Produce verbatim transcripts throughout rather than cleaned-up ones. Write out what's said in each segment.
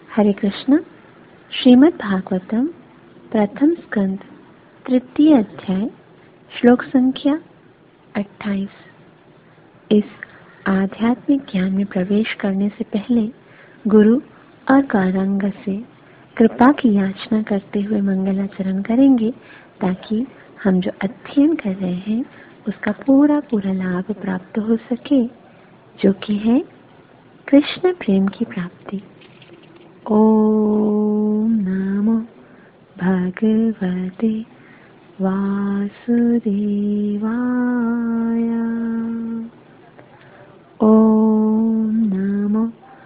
हरे कृष्ण। श्रीमद् भागवतम प्रथम स्कंद तृतीय अध्याय श्लोक संख्या अट्ठाईस। इस आध्यात्मिक ज्ञान में प्रवेश करने से पहले गुरु और गौरांग से कृपा की याचना करते हुए मंगलाचरण करेंगे, ताकि हम जो अध्ययन कर रहे हैं उसका पूरा पूरा लाभ प्राप्त हो सके, जो कि है कृष्ण प्रेम की प्राप्ति। ओम नमो भगवते वासुदेवाय। ओम नमो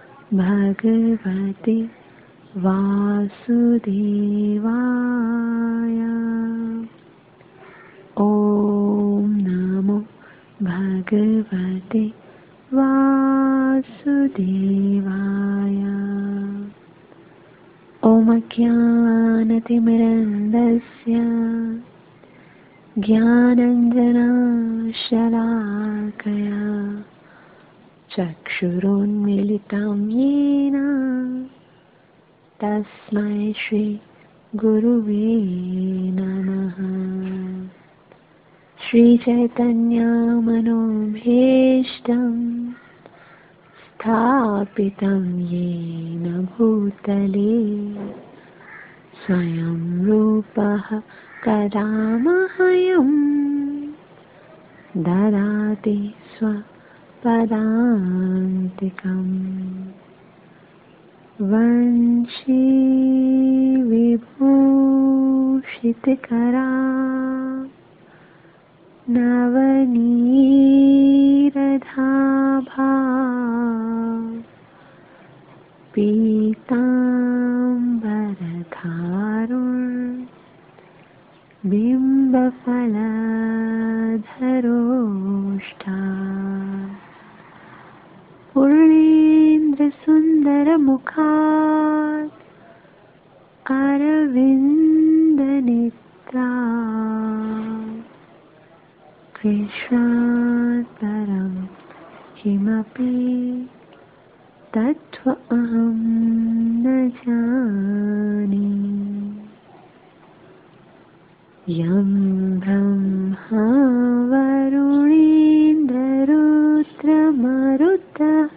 भगवते वासुदेवाय। ओम नमो भगवते वासुदेवाय। ओम ज्ञानतिमिरन्धस्य ज्ञानाञ्जनशलाकया चक्षुरुन्मीलितं येन तस्मै श्री गुरुवे नमः। श्रीचैतन्यमनोभीष्टं स्थापितं येन भूतले स्वयं रूपः कदा मह्यं ददाति स्वपदान्तिकम्। वंशी विभूषितकरा नवनीरधाभा पीताम्बरधारुन् बिम्बफलधरोष्ठा पूर्णेन्द्रसुन्दरमुखात् अरविन्दनेत्रा कृष्णात् परं किमपि तत्त्वमहं न जाने। यं ब्रह्मा वरुणेन्द्ररुद्रमरुतः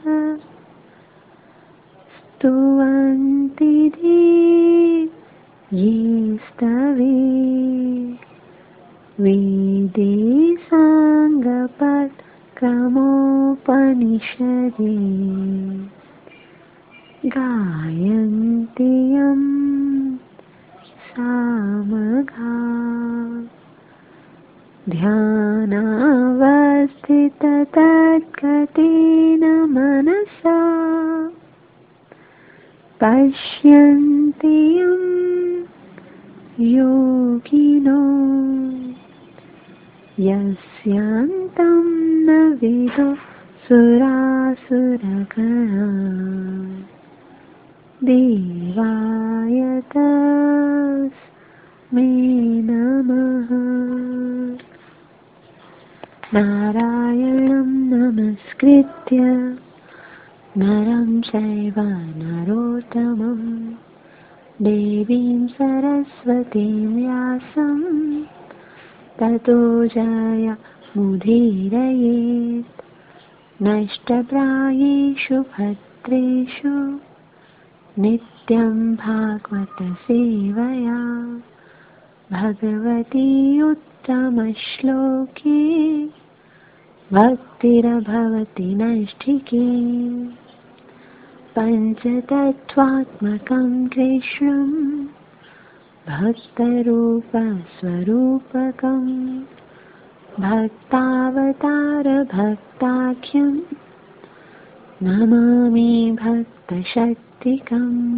स्तुवन्ति ये स्तवे वेदे साङ्गपदक्रमोपनिषदे गायन्ति यं सामगा ध्यानावस्थिततद्गतेन मनसा पश्यन्ति यं योगिनो यस्यान्तं न विदो सुरासुरगणा। देवाय तस्मै नमः। नारायणं नमस्कृत्य नरं चैव नरोत्तमं देवीं सरस्वतीं व्यासं ततो जयमुदीरयेत्। नष्टप्रायेषु भद्रेषु नित्यं भागवत सेवया भगवती उत्तमश्लोके भक्तिर्भवति नैष्ठिकी। पञ्चतत्त्वात्मकं कृष्णं भक्तरूपस्वरूपकं भक्तावतारभक्ताख्यं नमामि भक्तशक्तिकम्।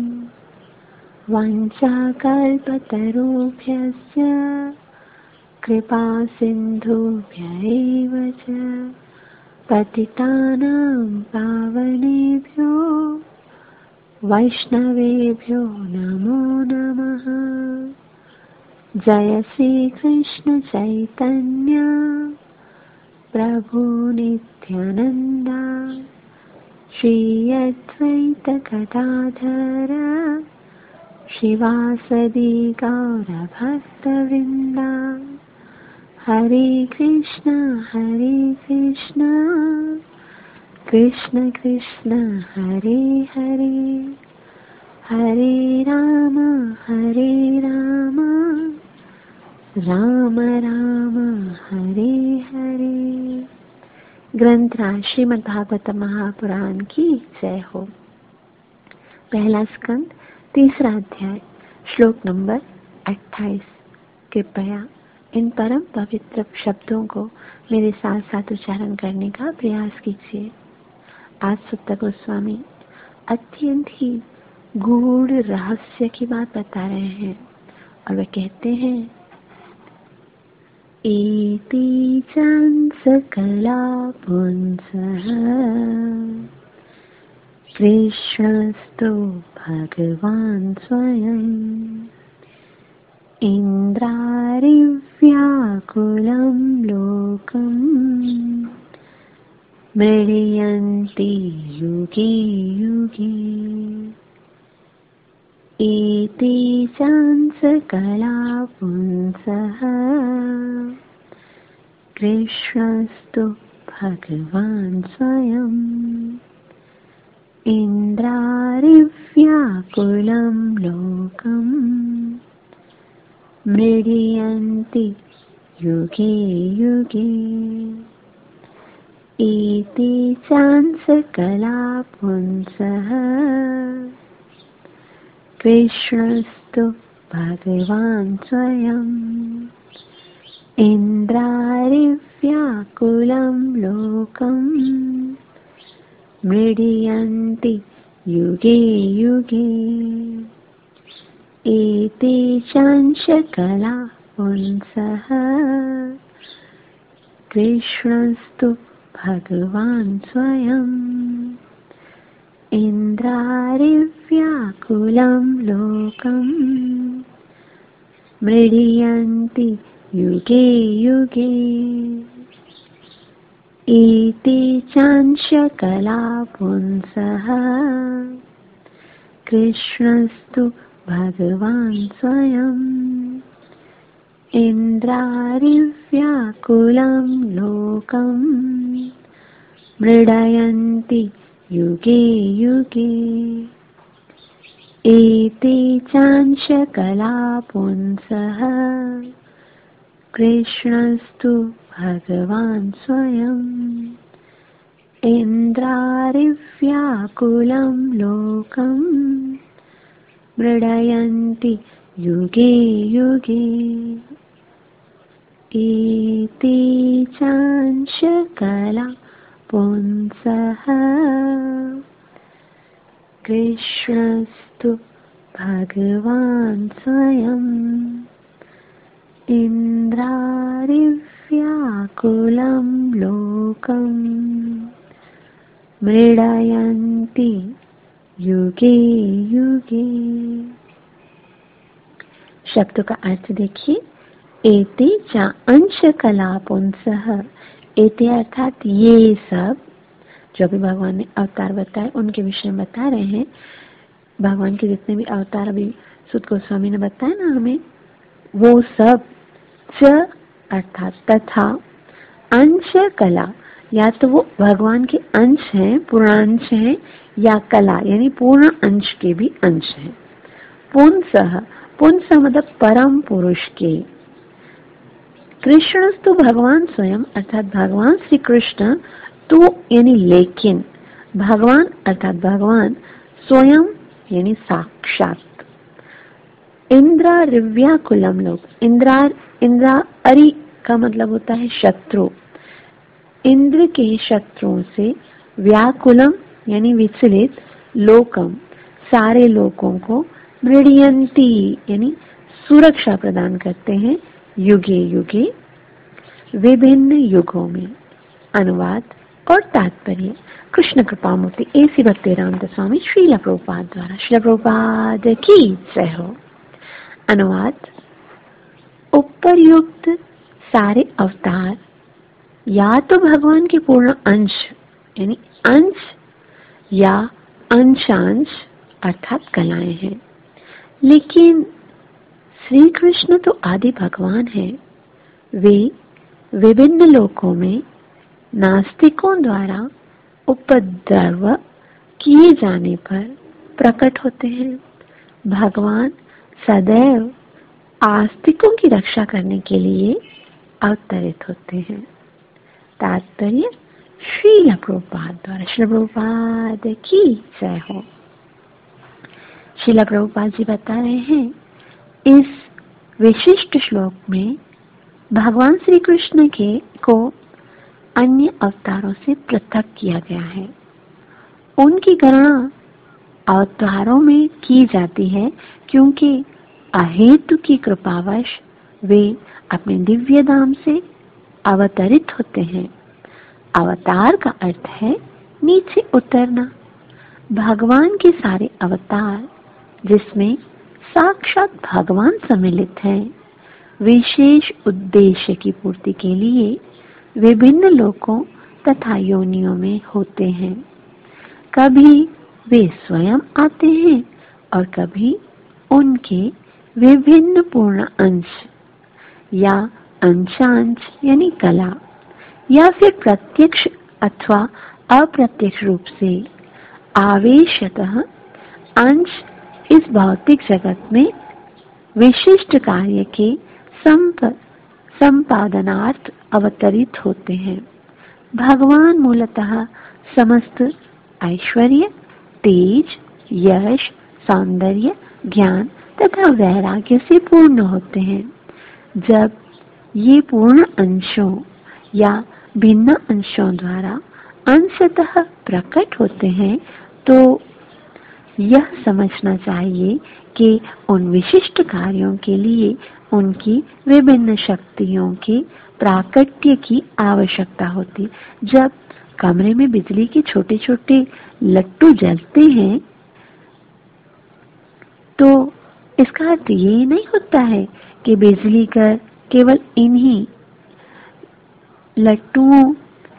वाञ्छाकल्पतरुभ्यश्च कृपासिन्धुभ्य एव च पतितानां पावनेभ्यो वैष्णवेभ्यो नमो नमः। जय श्री कृष्ण चैतन्य प्रभु नित्यानंद श्री अद्वैत गदाधर शिवासदि गौर भक्तवृंदा। हरे कृष्ण हरे कृष्ण कृष्ण कृष्ण हरे हरे, हरे राम हरे राम राम राम हरे हरे। ग्रंथराज श्रीमद् भागवत महापुराण की जय हो। पहला स्कंद तीसरा अध्याय श्लोक नंबर अट्ठाईस। कृपया इन परम पवित्र शब्दों को मेरे साथ साथ उच्चारण करने का प्रयास कीजिए। आज सुत्त गोस्वामी अत्यंत ही गूढ़ रहस्य की बात बता रहे हैं और वे कहते हैं, इति चांस कला पुंसः कृष्णस्तु भगवान् स्वयं इन्द्रारिव्याकुलं लोकं मृडयन्ति युगे युगे। इति चांस कला पुंसः कृष्णस्तु भगवान् स्वयं इन्द्रारिव्याकुलं लोकं मृडयन्ति युगे युगे। इति चांस कला पुंसः कृष्णस्तु भगवान् स्वयं इन्द्रारिव्याकुलं लोकं मृडयन्ति युगे युगे। इति चांस कला पुंसः कृष्णस्तु भगवान् स्वयं इन्द्रारिव्याकुलं लोकं मृडयन्ति युगे युगे। इति चांस कला पुंसः कृष्णस्तु भगवान् स्वयं इन्द्रारिव्याकुलं लोकं मृडयन्ति युगे युगे। इति चांस कला पुंसः कृष्णस्तु भगवान् स्वयं इन्द्रारिव्याकुलं लोकं मृडयन्ति युगे युगे। इति चांस कला पुंसः कृष्णस्तु भगवान् स्वयं इन्द्रारिव्याकुलं लोकं मृडयन्ति युगे युगे। शब्दों का अर्थ देखिए। एते चा अंश कला पुंसः। एते अर्थात ये सब जो भी भगवान ने अवतार बताए उनके विषय में बता रहे हैं। भगवान के जितने भी अवतार अभी सुत गोस्वामी ने बताया ना हमें, वो सब च अर्थात तथा अंश कला, या तो वो भगवान के अंश हैं, पूर्णांश हैं, या कला यानी पूर्ण अंश के भी अंश हैं। पुंसः, पुंस मतलब परम पुरुष के। कृष्णस्तु भगवान स्वयं अर्थात भगवान श्री कृष्ण, तो यानी लेकिन, भगवान अर्थात भगवान, स्वयं यानी साक्षात। इंद्रारिव्याकुलम लोक, इंद्रा इंद्रा अरि का मतलब होता है शत्रु। इंद्र के शत्रुओं से व्याकुलम यानी विचलित, लोकम सारे लोगों को, मृडयन्ति यानी सुरक्षा प्रदान करते हैं, युगे युगे विभिन्न युगों में। अनुवाद और तात्पर्य कृष्ण कृपामूर्ति एसी भक्तिराम स्वामी श्रील प्रभुपाद द्वारा। श्रील प्रभुपाद की जय हो। अनुवाद, उपरयुक्त सारे अवतार या तो भगवान के पूर्ण अंश यानी अंश या अंशांश अर्थात कलाएं हैं। लेकिन श्री कृष्ण तो आदि भगवान है। वे विभिन्न लोकों में नास्तिकों द्वारा उपद्रव किए जाने पर प्रकट होते हैं। भगवान सदैव आस्तिकों की रक्षा करने के लिए अवतरित होते हैं। तात्पर्य श्रील प्रभुपाद द्वारा। श्रील प्रभुपाद की जय हो। श्रील प्रभुपाद जी बता रहे हैं, इस विशिष्ट श्लोक में भगवान श्री कृष्ण के को अन्य अवतारों से पृथक किया गया है। उनकी गणना अवतारों में की जाती है क्योंकि अहेतु की कृपावश वे अपने दिव्य धाम से अवतरित होते हैं। अवतार का अर्थ है नीचे उतरना। भगवान के सारे अवतार, जिसमें साक्षात भगवान सम्मिलित हैं, विशेष उद्देश्य की पूर्ति के लिए विभिन्न लोकों तथा योनियों में होते हैं। कभी वे स्वयं आते हैं और कभी उनके विभिन्न पूर्ण अंश या अंशांश यानी कला, या फिर प्रत्यक्ष अथवा अप्रत्यक्ष रूप से आवेशतः अंश इस भौतिक जगत में विशिष्ट कार्य के संप संपादनार्थ अवतरित होते हैं। भगवान मूलतः समस्त ऐश्वर्य, तेज, यश, सौंदर्य, ज्ञान तथा वैराग्य से पूर्ण होते हैं। जब ये पूर्ण अंशों या भिन्न अंशों द्वारा अंशतः प्रकट होते हैं तो यह समझना चाहिए कि उन विशिष्ट कार्यों के लिए उनकी विभिन्न शक्तियों के प्राकट्य की आवश्यकता होती। जब कमरे में बिजली के छोटे छोटे लट्टू जलते हैं तो इसका अर्थ ये नहीं होता है कि बिजली का केवल इन्हीं लट्टुओं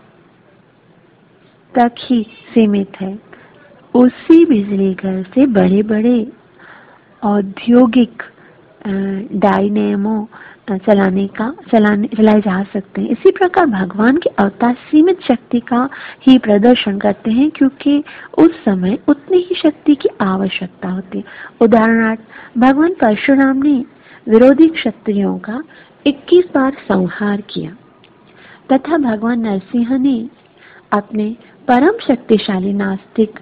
तक ही सीमित है। उसी बिजली घर से बड़े बड़े औद्योगिक डायनेमो चलाने का चलाने चलाए जा सकते हैं। इसी प्रकार भगवान के अवतार सीमित शक्ति का ही प्रदर्शन करते हैं क्योंकि उस समय उतनी ही शक्ति की आवश्यकता होती है। उदाहरणार्थ, भगवान परशुराम ने विरोधी क्षत्रियों का इक्कीस बार संहार किया तथा भगवान नरसिंह ने अपने परम शक्तिशाली नास्तिक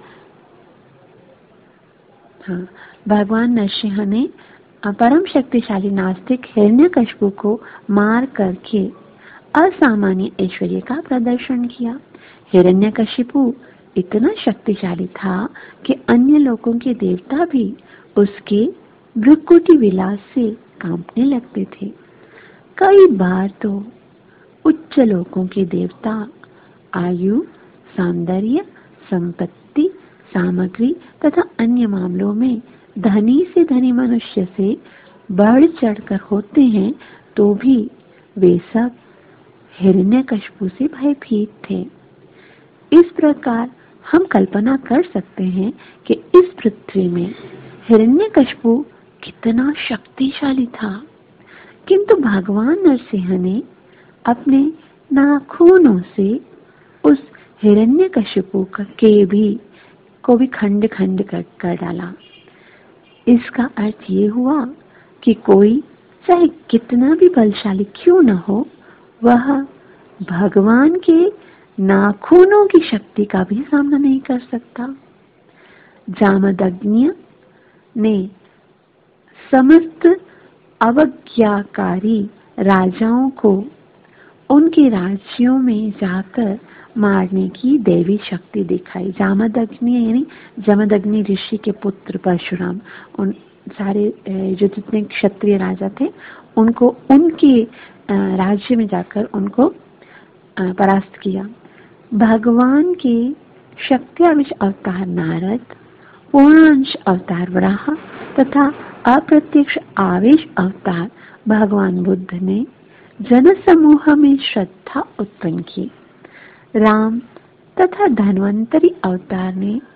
हाँ भगवान नरसिंह ने परम शक्तिशाली नास्तिक हिरण्यकशिपु को मार करके असामान्य ऐश्वर्य का प्रदर्शन किया। हिरण्यकशिपु इतना शक्तिशाली था कि अन्य लोगों के देवता भी उसके भृकुटी विलास से कांपने लगते थे। कई बार तो उच्च लोकों के देवता आयु, सौंदर्य, संपत्ति, सामग्री तथा अन्य मामलों में धनी से धनी मनुष्य से बढ़ चढ़कर होते हैं तो भी वे सब हिरण्यकशिपु से भयभीत थे। इस प्रकार हम कल्पना कर सकते हैं कि इस पृथ्वी में हिरण्यकशिपु कितना शक्तिशाली था, किंतु भगवान नरसिंह ने अपने नाखूनों से उस हिरण्यकशिपु के भी को भी खंड खंड कर, कर डाला। इसका अर्थ ये हुआ कि कोई चाहे कितना भी बलशाली क्यों न हो, वह भगवान के नाखूनों की शक्ति का भी सामना नहीं कर सकता। जामदग्नि ने समस्त अवज्ञाकारी राजाओं को उनके राज्यों में जाकर मारने की देवी शक्ति दिखाई। जामदग्नि यानी जमदग्नि ऋषि के पुत्र परशुराम, उन सारे जो जितने क्षत्रिय राजा थे उनको उनके राज्य में जाकर उनको परास्त किया। भगवान के शक्त्याविश अवतार नारद, पूर्णांश अवतार वराह तथा अप्रत्यक्ष आवेश अवतार भगवान बुद्ध ने जन समूह में श्रद्धा उत्पन्न की। राम तथा धन्वंतरी अवतार ने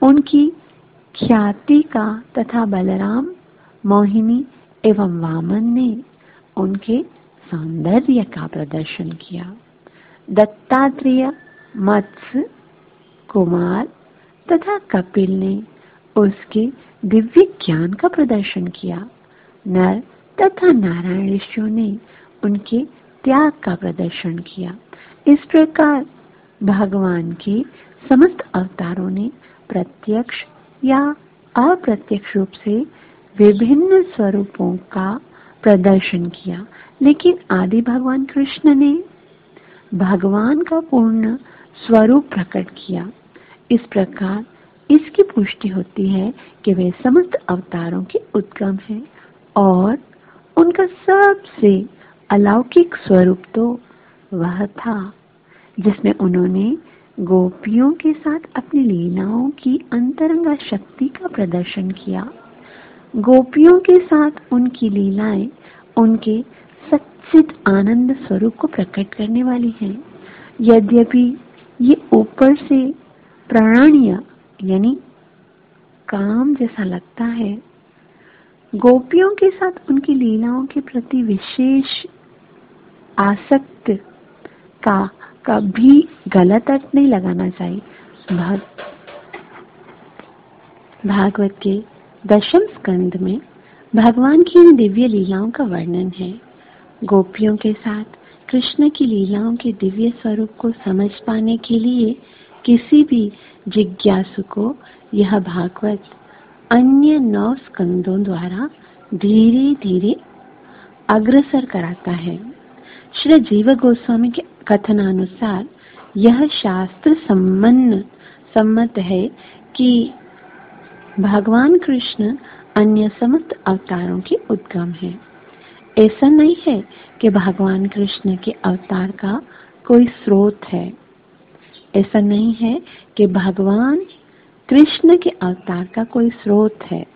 उनकी ख्याति का तथा बलराम, मोहिनी एवं वामन ने उनके सौंदर्य का प्रदर्शन किया। दत्तात्रेय, मत्स्य, कुमार तथा कपिल ने उसके दिव्य ज्ञान का प्रदर्शन किया। नर तथा नारायण ऋषियों ने उनके त्याग का प्रदर्शन किया। इस प्रकार भगवान के समस्त अवतारों ने प्रत्यक्ष या अप्रत्यक्ष रूप से विभिन्न स्वरूपों का प्रदर्शन किया, लेकिन आदि भगवान कृष्ण ने भगवान का पूर्ण स्वरूप प्रकट किया। इस प्रकार इसकी पुष्टि होती है कि वे समस्त अवतारों के उद्गम हैं और उनका सबसे अलौकिक स्वरूप तो वह था जिसमें उन्होंने गोपियों के साथ अपनी लीलाओं की अंतरंगा शक्ति का प्रदर्शन किया। गोपियों के साथ उनकी लीलाएं उनके सच्चिद आनंद स्वरूप को प्रकट करने वाली हैं। यद्यपि ये ऊपर से प्राणीय यानी काम जैसा लगता है, गोपियों के साथ उनकी लीलाओं के प्रति विशेष आसक्त का कभी गलत अर्थ नहीं लगाना चाहिए। भाग भागवत के दशम स्कंद में भगवान की इन दिव्य लीलाओं का वर्णन है। गोपियों के साथ कृष्ण की लीलाओं के दिव्य स्वरूप को समझ पाने के लिए किसी भी जिज्ञासु को यह भागवत अन्य नौ स्कंदों द्वारा धीरे धीरे अग्रसर कराता है। श्री जीव गोस्वामी के कथनानुसार यह शास्त्र सम्मन्न सम्मत है कि भगवान कृष्ण अन्य समस्त अवतारों के उद्गम है। ऐसा नहीं है कि भगवान कृष्ण के अवतार का कोई स्रोत है। ऐसा नहीं है कि भगवान कृष्ण के अवतार का कोई स्रोत है।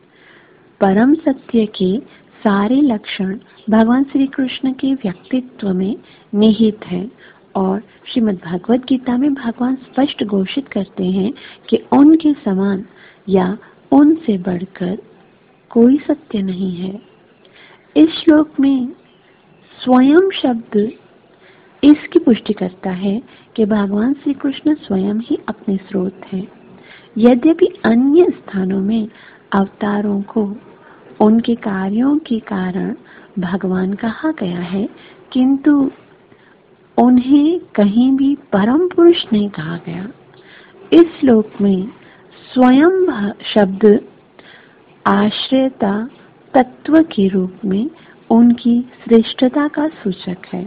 परम सत्य के सारे लक्षण भगवान श्री कृष्ण के व्यक्तित्व में निहित है और श्रीमद् भगवद गीता में भगवान स्पष्ट घोषित करते हैं कि उनके समान या उनसे बढ़कर कोई सत्य नहीं है। इस श्लोक में स्वयं शब्द इसकी पुष्टि करता है कि भगवान श्री कृष्ण स्वयं ही अपने स्रोत हैं। यद्यपि अन्य स्थानों में अवतारों को उनके कार्यों के कारण भगवान कहा गया है, किंतु उन्हें कहीं भी परम पुरुष नहीं कहा गया। इस श्लोक में स्वयं शब्द आश्रयता तत्व के रूप में उनकी श्रेष्ठता का सूचक है।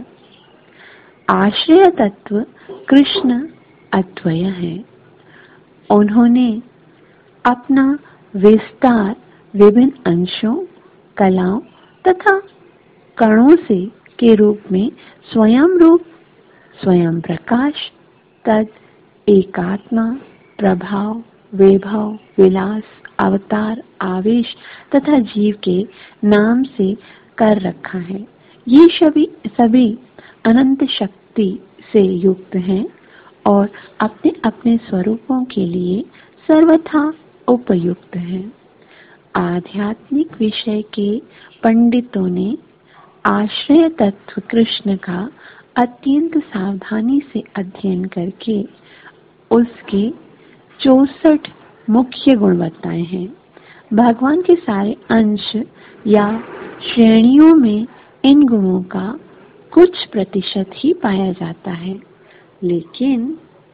आश्रय तत्व कृष्ण अद्वय है। उन्होंने अपना विस्तार विभिन्न अंशों, कलाओं तथा कणों से के रूप में स्वयं रूप, स्वयं प्रकाश, तद एकात्मा, प्रभाव, वैभव, विलास, अवतार, आवेश तथा जीव के नाम से कर रखा है। ये सभी सभी अनंत शक्ति से युक्त हैं और अपने अपने स्वरूपों के लिए सर्वथा उपयुक्त हैं। आध्यात्मिक विषय के पंडितों ने आश्रय तत्व कृष्ण का अत्यंत सावधानी से अध्ययन करके उसके चौसठ मुख्य गुण बताए हैं। भगवान के सारे अंश या श्रेणियों में इन गुणों का कुछ प्रतिशत ही पाया जाता है, लेकिन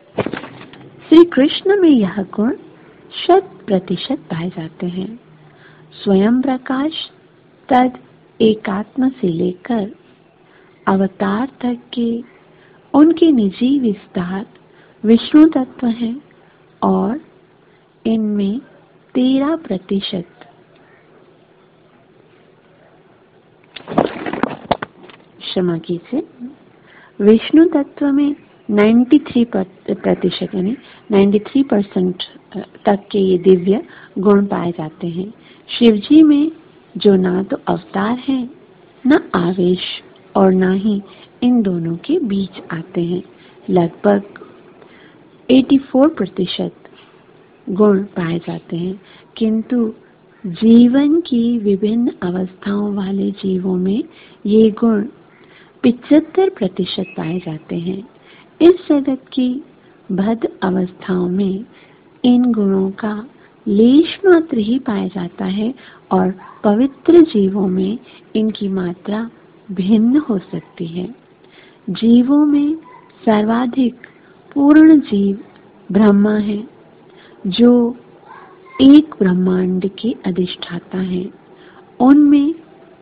श्री कृष्ण में यह गुण शत प्रतिशत पाए जाते हैं। स्वयं प्रकाश तद एकात्म से लेकर अवतार तक के उनके निजी विस्तार विष्णु तत्व हैं और इनमें तेरह प्रतिशत क्षमा कीजिए विष्णु तत्व में तिरानवे प्रतिशत यानी तिरानवे परसेंट तक के ये दिव्य गुण पाए जाते हैं। शिव जी में जो ना तो अवतार हैं, न आवेश और ना ही इन दोनों के बीच आते हैं, लगभग चौरासी प्रतिशत गुण पाए जाते हैं, किंतु जीवन की विभिन्न अवस्थाओं वाले जीवों में ये गुण पिचहत्तर प्रतिशत पाए जाते हैं। इस जगत की बद्ध अवस्थाओं में इन गुणों का लेश मात्र ही पाया जाता है और पवित्र जीवों में इनकी मात्रा भिन्न हो सकती है। जीवों में सर्वाधिक पूर्ण जीव ब्रह्मा है, जो एक ब्रह्मांड के अधिष्ठाता है। उनमें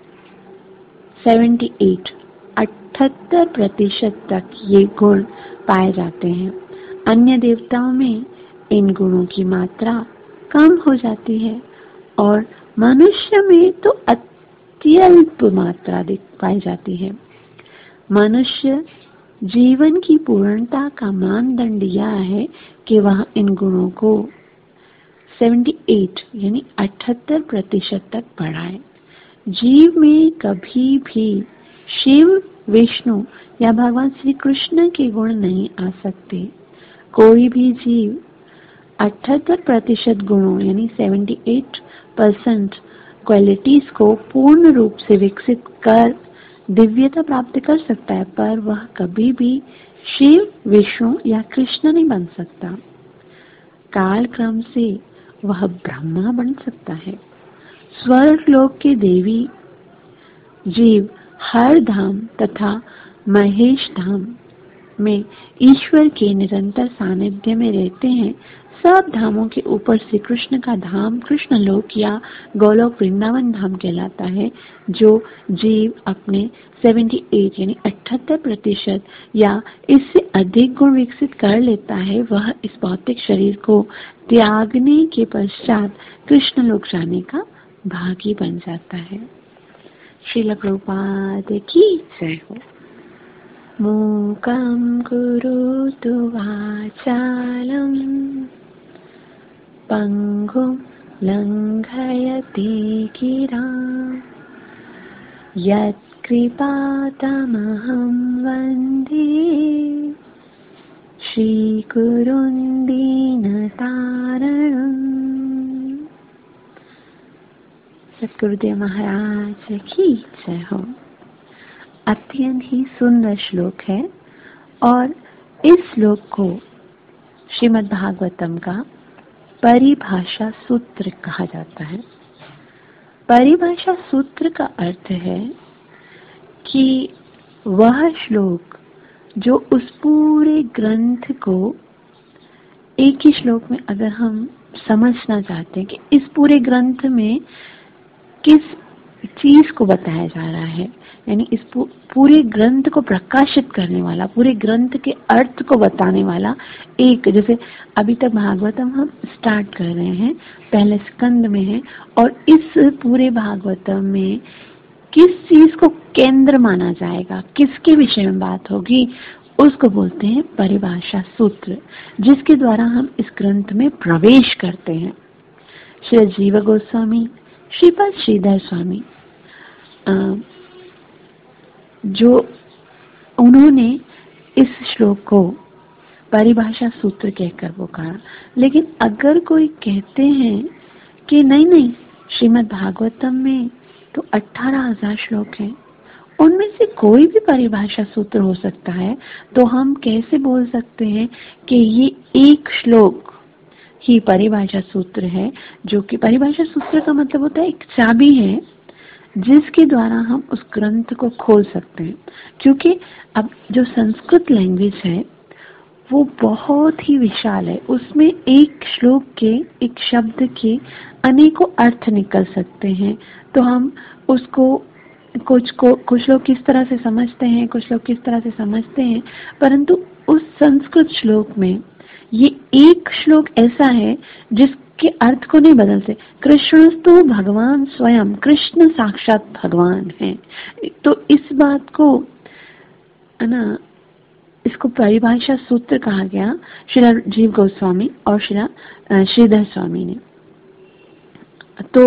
अठहत्तर अठहत्तर प्रतिशत तक ये गुण पाए जाते हैं। अन्य देवताओं में इन गुणों की मात्रा कम हो जाती है और मनुष्य में तो अत्यल्प मात्रा पाई जाती है। मनुष्य जीवन की पूर्णता का मानदंड यह है कि वह इन गुणों को अठहत्तर यानी अठहत्तर प्रतिशत तक बढ़ाए। जीव में कभी भी शिव, विष्णु या भगवान श्री कृष्ण के गुण नहीं आ सकते। कोई भी जीव अठहत्तर प्रतिशत गुणों यानी अठहत्तर परसेंट क्वालिटीज को पूर्ण रूप से विकसित कर दिव्यता प्राप्त कर सकता है, पर वह कभी भी शिव, विष्णु या कृष्ण नहीं बन सकता। काल क्रम से वह ब्रह्मा बन सकता है। स्वर्ग लोक के देवी जीव हर धाम तथा महेश धाम में ईश्वर के निरंतर सानिध्य में रहते हैं। सब धामों के ऊपर श्री कृष्ण का धाम कृष्ण लोक या गोलोक वृंदावन धाम कहलाता है। जो जीव अपने अठहत्तर यानी अठहत्तर प्रतिशत या इससे अधिक गुण विकसित कर लेता है, वह इस भौतिक शरीर को त्यागने के पश्चात कृष्ण लोक जाने का भागी बन जाता है। श्रील प्रभुपाद की जय हो। मूकं करोतु वाचालं पंगुं लंघयते गिरां यत्कृपातमहं वन्दे श्रीगुरुं दीनतारणम्। सद्गुरुदेव महाराज की जय हो। अत्यंत ही सुंदर श्लोक है और इस श्लोक को श्रीमद् भागवतम का परिभाषा सूत्र कहा जाता है। परिभाषा सूत्र का अर्थ है कि वह श्लोक जो उस पूरे ग्रंथ को एक ही श्लोक में अगर हम समझना चाहते हैं कि इस पूरे ग्रंथ में किस चीज को बताया जा रहा है, यानी इस पूरे ग्रंथ को प्रकाशित करने वाला, पूरे ग्रंथ के अर्थ को बताने वाला एक, जैसे अभी तक भागवतम हम स्टार्ट कर रहे हैं, पहले स्कंद में है, और इस पूरे भागवतम में किस चीज को केंद्र माना जाएगा, किसके विषय में बात होगी, उसको बोलते हैं परिभाषा सूत्र, जिसके द्वारा हम इस ग्रंथ में प्रवेश करते हैं। श्री जीव गोस्वामी, श्रीपाद श्रीधर स्वामी जो उन्होंने इस श्लोक को परिभाषा सूत्र कहकर वो कहा। लेकिन अगर कोई कहते हैं कि नहीं नहीं श्रीमद् भागवतम में तो अठारह हजार श्लोक हैं, उनमें से कोई भी परिभाषा सूत्र हो सकता है, तो हम कैसे बोल सकते हैं कि ये एक श्लोक ही परिभाषा सूत्र है। जो कि परिभाषा सूत्र का मतलब होता है एक चाबी है जिसके द्वारा हम उस ग्रंथ को खोल सकते हैं। क्योंकि अब जो संस्कृत लैंग्वेज है वो बहुत ही विशाल है, उसमें एक श्लोक के, एक शब्द के अनेकों अर्थ निकल सकते हैं। तो हम उसको कुछ को कुछ लोग किस तरह से समझते हैं, कुछ लोग किस तरह से समझते हैं, परंतु उस संस्कृत श्लोक में ये एक श्लोक ऐसा है जिसके अर्थ को नहीं बदलते। कृष्णस्तु भगवान स्वयं, कृष्ण साक्षात भगवान है। तो इस बात को है ना, इसको परिभाषा सूत्र कहा गया श्रीला जीव गोस्वामी और श्रीला श्रीधर स्वामी ने। तो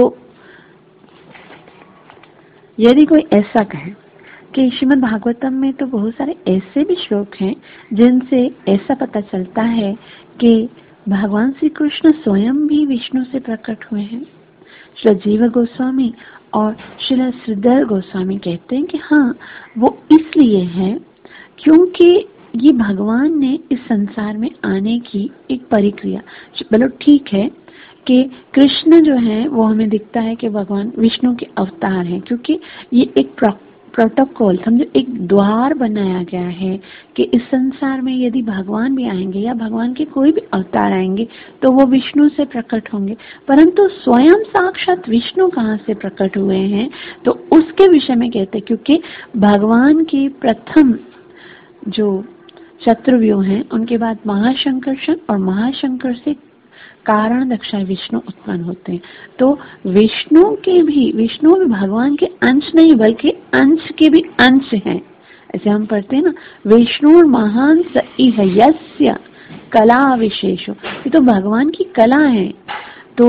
यदि कोई ऐसा कहे कि श्रीमद् भागवतम में तो बहुत सारे ऐसे भी श्लोक हैं जिनसे ऐसा पता चलता है कि भगवान श्री कृष्ण स्वयं भी विष्णु से प्रकट हुए हैं। श्री जीव गोस्वामी और श्री श्रीधर गोस्वामी कहते हैं कि हाँ, वो इसलिए है क्योंकि ये भगवान ने इस संसार में आने की एक प्रक्रिया, बोलो ठीक है कि कृष्ण जो है वो हमें दिखता है कि भगवान विष्णु के अवतार हैं, क्योंकि ये एक प्रोटोकॉल समझो, एक द्वार बनाया गया है कि इस संसार में यदि भगवान भी आएंगे या भगवान के कोई भी अवतार आएंगे तो वो विष्णु से प्रकट होंगे। परंतु स्वयं साक्षात विष्णु कहाँ से प्रकट हुए हैं, तो उसके विषय में कहते हैं, क्योंकि भगवान के प्रथम जो शत्रुव्यूह हैं उनके बाद महाशंकर्षण और महाशंकर से कारण दक्षाय विष्णु उत्पन्न होते हैं। तो विष्णु के भी विष्णु भी भगवान के अंश नहीं बल्कि अंश के भी अंश हैं। ऐसे हम पढ़ते हैं ना, विष्णु महान स इह यस्य कला विशेषो, ये तो भगवान की कला है। तो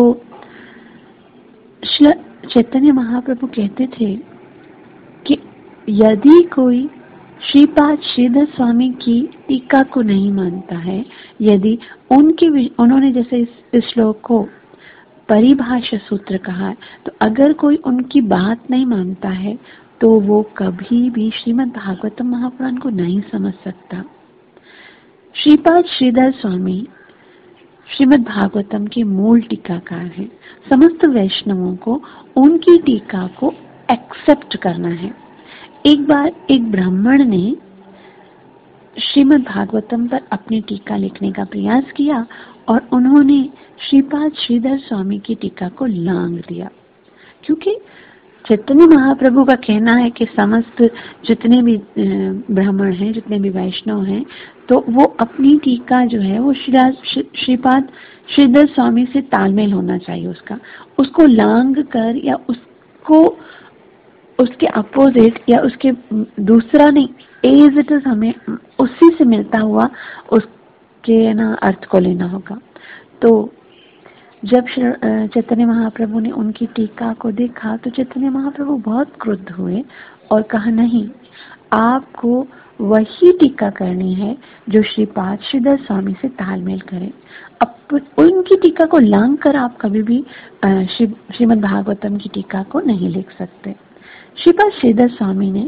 चैतन्य महाप्रभु कहते थे कि यदि कोई श्रीपाद श्रीधर स्वामी की टीका को नहीं मानता है, यदि उनके उन्होंने जैसे इस, इस श्लोक को परिभाषा सूत्र कहा है, तो अगर कोई उनकी बात नहीं मानता है तो वो कभी भी श्रीमद् भागवतम महापुराण को नहीं समझ सकता। श्रीपाद श्रीधर स्वामी श्रीमद् भागवतम के मूल टीकाकार हैं। समस्त वैष्णवों को उनकी टीका को एक्सेप्ट करना है। एक बार एक ब्राह्मण ने श्रीमद् भागवतम पर अपनी टीका लिखने का प्रयास किया और उन्होंने श्रीपाद श्रीधर स्वामी की टीका को लांघ दिया, क्योंकि चैतन्य महाप्रभु का कहना है कि समस्त जितने भी ब्राह्मण हैं, जितने भी वैष्णव हैं, तो वो अपनी टीका जो है वो श्रीपाद श्रीधर स्वामी से तालमेल होना चाहिए। उसका उसको लांघ कर या उसको उसके अपोजिट या उसके दूसरा नहीं, एज इट इज हमें उसी से मिलता हुआ उसके ना अर्थ को लेना होगा। तो जब चैतन्य महाप्रभु ने उनकी टीका को देखा तो चैतन्य महाप्रभु बहुत क्रुद्ध हुए और कहा, नहीं, आपको वही टीका करनी है जो श्रीपाद श्रीधर स्वामी से तालमेल करे। अब उनकी टीका को लांघ कर आप कभी भी श्रीमद् भागवतम की टीका को नहीं लिख सकते। श्रीपाद श्रीधर स्वामी ने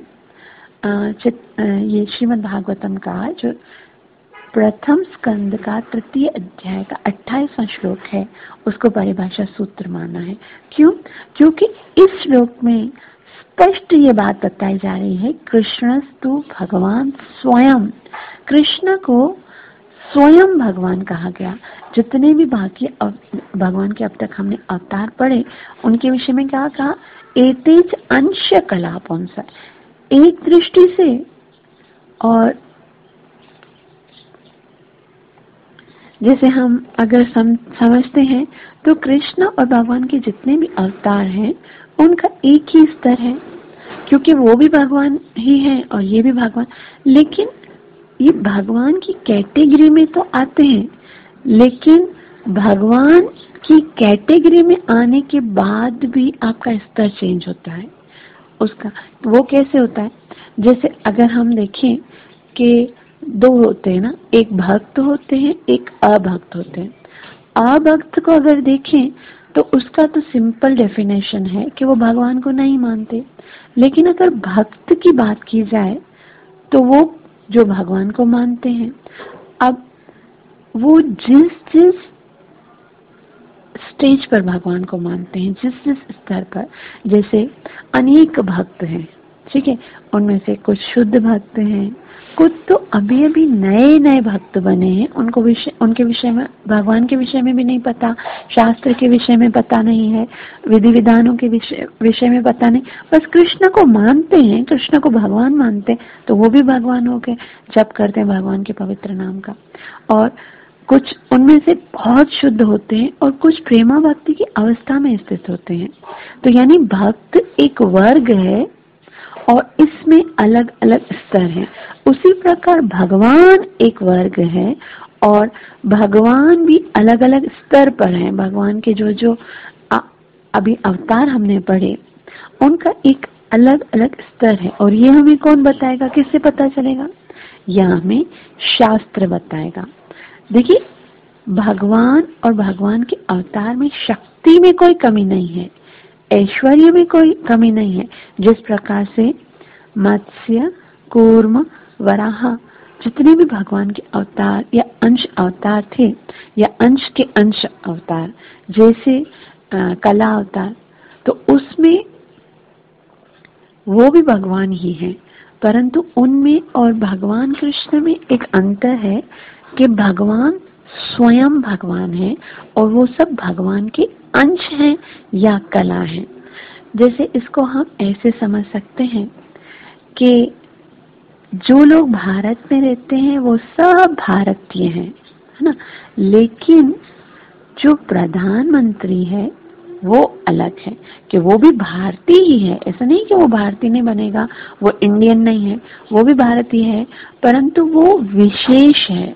ये श्रीमद् भागवतम का जो प्रथम स्कंद का तृतीय अध्याय का अट्ठाईसवां श्लोक है उसको परिभाषा सूत्र माना है। क्यों? क्योंकि इस श्लोक में स्पष्ट ये बात बताई जा रही है, कृष्णस्तु भगवान स्वयं, कृष्ण को स्वयं भगवान कहा गया। जितने भी बाकी भगवान के अब तक हमने अवतार पढ़े उनके विषय में क्या कहा, एतेज अंश कलापंस, एक दृष्टि से और जैसे हम अगर सम, समझते हैं तो कृष्ण और भगवान के जितने भी अवतार हैं उनका एक ही स्तर है, क्योंकि वो भी भगवान ही हैं और ये भी भगवान। लेकिन ये भगवान की कैटेगरी में तो आते हैं, लेकिन भगवान की कैटेगरी में आने के बाद भी आपका स्तर चेंज होता है उसका। वो कैसे होता है? जैसे अगर हम देखें कि दो होते हैं ना, एक भक्त होते हैं, एक अभक्त होते हैं। अभक्त को अगर देखें तो उसका तो सिंपल डेफिनेशन है कि वो भगवान को नहीं मानते। लेकिन अगर भक्त की बात की जाए तो वो जो भगवान को मानते हैं, अब वो जिस जिस स्टेज पर भगवान को मानते हैं, जिस जिस स्तर पर, जैसे अनेक भक्त हैं, ठीक है, उनमें से कुछ शुद्ध भक्त हैं, कुछ तो अभी अभी नए नए भक्त बने हैं, उनको विषय उनके विषय में, भगवान के विषय में भी नहीं पता, शास्त्र के विषय में पता नहीं है, विधि विधानों के विषय विषय में पता नहीं, बस कृष्ण को मानते हैं, कृष्ण को भगवान मानते हैं, तो वो भी भगवान हो गए, जप करते हैं भगवान के पवित्र नाम का। और कुछ उनमें से बहुत शुद्ध होते हैं और कुछ प्रेमा भक्ति की अवस्था में स्थित होते हैं। तो यानी भक्त एक वर्ग है और इसमें अलग अलग स्तर हैं। उसी प्रकार भगवान एक वर्ग है और भगवान भी अलग अलग स्तर पर हैं। भगवान के जो जो अभी अवतार हमने पढ़े उनका एक अलग अलग स्तर है। और ये हमें कौन बताएगा, किससे पता चलेगा? यह हमें शास्त्र बताएगा। देखिए, भगवान और भगवान के अवतार में शक्ति में कोई कमी नहीं है, ऐश्वर्य में कोई कमी नहीं है। जिस प्रकार से मत्स्य, कूर्म, वराह जितने भी भगवान के अवतार या अंश अवतार थे या अंश के अंश अवतार, जैसे आ, कला अवतार, तो उसमें वो भी भगवान ही है, परंतु उनमें और भगवान कृष्ण में एक अंतर है कि भगवान स्वयं भगवान है और वो सब भगवान के अंश हैं या कला हैं। जैसे इसको हम ऐसे समझ सकते हैं कि जो लोग भारत में रहते हैं वो सब भारतीय हैं, है ना, लेकिन जो प्रधानमंत्री है वो अलग है कि वो भी भारतीय ही है। ऐसा नहीं कि वो भारतीय नहीं बनेगा, वो इंडियन नहीं है, वो भी भारतीय है, परंतु वो विशेष है।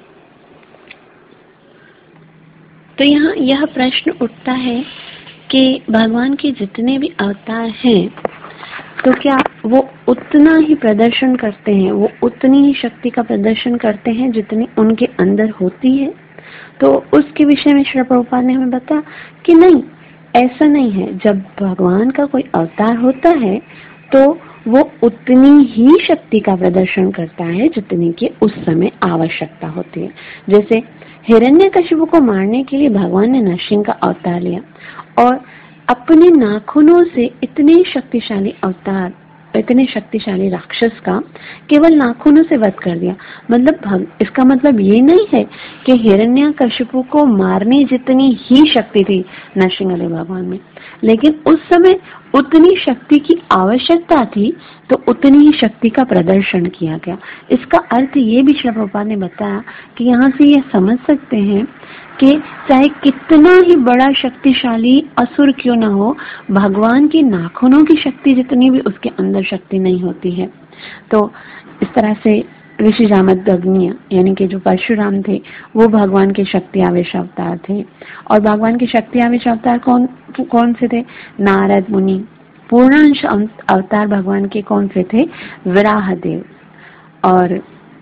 तो यहाँ यह प्रश्न उठता है कि भगवान के जितने भी अवतार हैं तो क्या वो उतना ही प्रदर्शन करते हैं, वो उतनी ही शक्ति का प्रदर्शन करते हैं जितनी उनके अंदर होती है? तो उसके विषय में श्री प्रभुपाद ने हमें बताया कि नहीं, ऐसा नहीं है। जब भगवान का कोई अवतार होता है तो वो उतनी ही शक्ति का प्रदर्शन करता है जितनी की उस समय आवश्यकता होती है। जैसे हिरण्यकशिपु को मारने के लिए भगवान ने नरसिंह का अवतार लिया और अपने नाखूनों से इतने शक्तिशाली अवतार, इतने शक्तिशाली राक्षस का केवल नाखूनों से वध कर दिया। मतलब इसका मतलब ये नहीं है कि हिरण्यकशिपु को मारने जितनी ही शक्ति थी नरसिंह भगवान में, लेकिन उस समय उतनी शक्ति की आवश्यकता थी तो उतनी ही शक्ति का प्रदर्शन किया गया। इसका अर्थ ये भी श्री प्रभुपाद ने बताया कि यहाँ से ये समझ सकते हैं कि चाहे कितना ही बड़ा शक्तिशाली असुर क्यों न हो, भगवान की नाखूनों की शक्ति जितनी भी उसके अंदर शक्ति नहीं होती है। तो इस तरह से ऋषि जामदग्नि यानी कि जो परशुराम थे वो भगवान के शक्ति आवेश अवतार थे। और भगवान के शक्ति आवेश अवतार कौन कौन से थे? नारद मुनि। पूर्णांश अवतार भगवान के कौन से थे? विराहदेव। और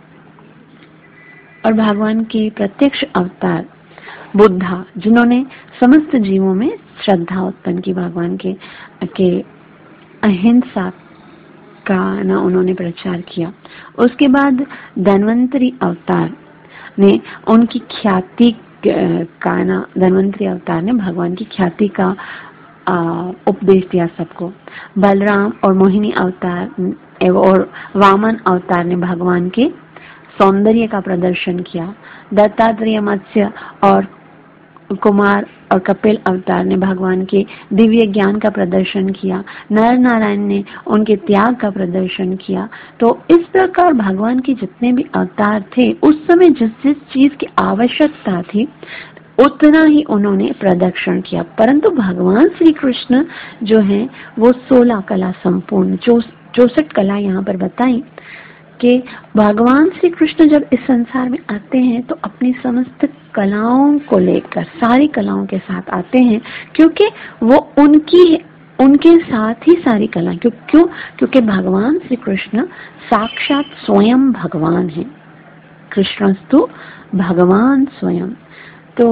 और भगवान के प्रत्यक्ष अवतार बुद्धा, जिन्होंने समस्त जीवों में श्रद्धा उत्पन्न की, भगवान के के अहिंसा का ना उन्होंने प्रचार किया। उसके बाद धन्वंतरी अवतार ने उनकी ख्याति का ना धन्वंतरी अवतार ने भगवान की ख्याति का उपदेश दिया सबको। बलराम और मोहिनी अवतार और वामन अवतार ने भगवान के सौंदर्य का प्रदर्शन किया। दत्तात्रेय, मत्स्य और कुमार और कपिल अवतार ने भगवान के दिव्य ज्ञान का प्रदर्शन किया। नर नारायण ने उनके त्याग का प्रदर्शन किया। तो इस प्रकार भगवान के जितने भी अवतार थे उस समय जिस जिस चीज की आवश्यकता थी उतना ही उन्होंने प्रदर्शन किया। परंतु भगवान श्री कृष्ण जो हैं वो सोलह कला संपूर्ण, चौसठ कला यहाँ पर बताई कि भगवान श्री कृष्ण जब इस संसार में आते हैं तो अपनी समस्त कलाओं को लेकर, सारी कलाओं के साथ आते हैं, क्योंकि वो उनकी उनके साथ ही सारी कला। क्यों क्यों क्योंकि भगवान श्री कृष्ण साक्षात स्वयं भगवान है। कृष्णस्तु भगवान स्वयं। तो